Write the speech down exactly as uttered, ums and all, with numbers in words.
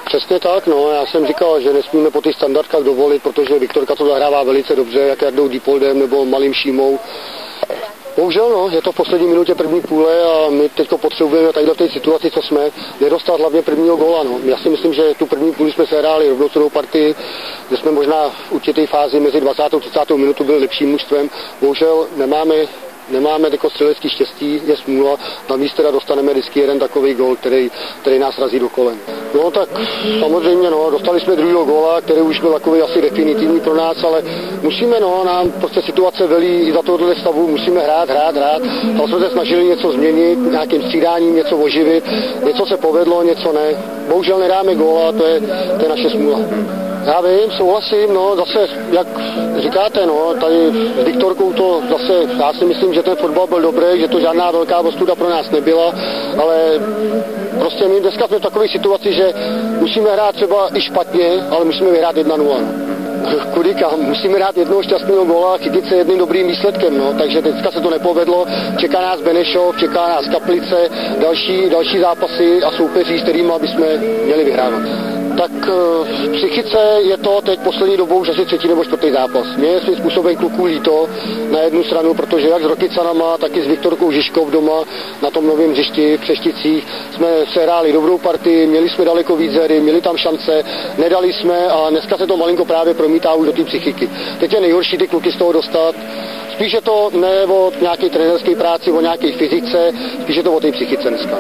Přesně tak, no, já jsem říkal, že nesmíme po těch standardkách dovolit, protože Viktorka to zahrává velice dobře, jak Jardou Diepoldem nebo Malým Šímou. Bohužel, no, je to v poslední minutě první půle a my teď potřebujeme tady v té situaci, co jsme, nedostat hlavně prvního góla. No. Já si myslím, že tu první půli jsme sehráli rovnocennou partii, že jsme možná v určité fázi mezi dvacátou a třicátou minutu byli lepším mužstvem. Bohužel nemáme Nemáme jako střelecký štěstí, je smůla, navíc teda dostaneme vždycky jeden takový gól, který, který nás razí do kolen. No tak samozřejmě, no, dostali jsme druhého góla, který už byl takový asi definitivní pro nás, ale musíme, no, nám prostě situace velí i za tohoto stavu, musíme hrát, hrát, hrát. Tam jsme se snažili něco změnit, nějakým střídáním něco oživit, něco se povedlo, něco ne. Bohužel nedáme góla, to je, to je naše smůla. Já vím, souhlasím, no, zase, jak říkáte, no, tady s Viktorkou to zase, já si myslím, že ten fotbal byl dobrý, že to žádná velká ostuda pro nás nebyla, ale prostě my dneska jsme v takové situaci, že musíme hrát třeba i špatně, ale musíme vyhrát jedna nula. Kudy kam? Musíme dát jednoho šťastného góla a chytit se jedným dobrým výsledkem, no. Takže teďka se to nepovedlo, čeká nás Benešov, čeká nás Kaplice, další, další zápasy a soupeří, s kterými bychom měli vyhrávat. Tak v psychice je to teď poslední dobou už asi třetí nebo čtvrtý zápas. Mě je svým způsobem kluků líto na jednu stranu, protože jak s Rokycanama, tak i s Viktorkou Žižkov doma na tom novém hřišti v Přešticích jsme sehráli dobrou partii, měli jsme daleko víc hry, měli tam šance, nedali jsme a dneska se to malinko právě promítá už do té psychiky. Teď je nejhorší ty kluky z toho dostat. Spíš je to ne o nějaké trenérské práci, o nějaké fyzice, spíš je to o té psychice dneska.